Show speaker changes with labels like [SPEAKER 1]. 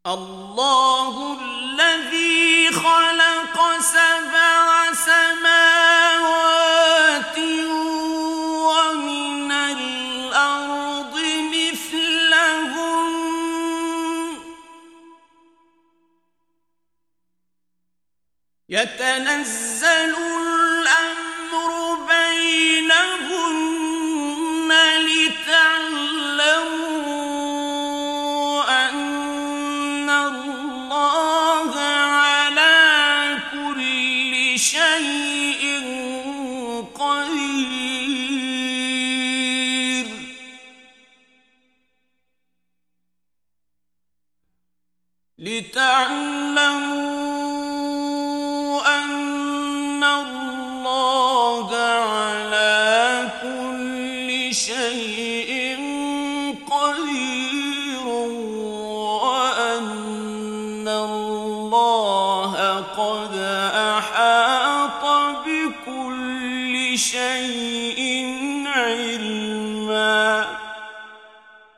[SPEAKER 1] الله الذي خلق 7 سماوات ومن الأرض مثلهن يتنزل الأمر بينهن لتعلموا أن الله على كل شيء قدير أن الله على كل شيء قدير وأن الله قد أحاط بكل شيء علما